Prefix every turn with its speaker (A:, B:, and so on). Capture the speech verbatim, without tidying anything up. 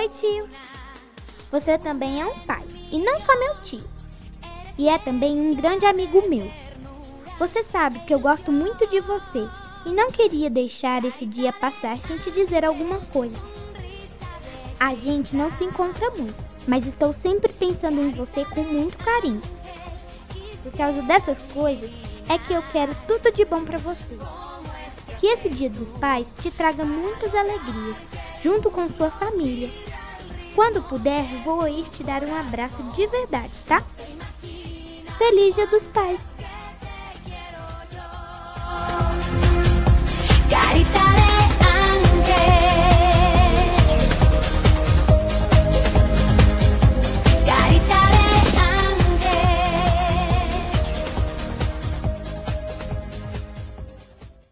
A: Oi, tio. Você também é um pai, e não só meu tio. E é também um grande amigo meu. Você sabe que eu gosto muito de você e não queria deixar esse dia passar sem te dizer alguma coisa. A gente não se encontra muito, mas estou sempre pensando em você com muito carinho. Por causa dessas coisas, é que eu quero tudo de bom pra você. Que esse Dia dos Pais te traga muitas alegrias, junto com sua família. Quando puder, vou ir te dar um abraço de verdade, tá? Feliz Dia dos Pais!
B: Carita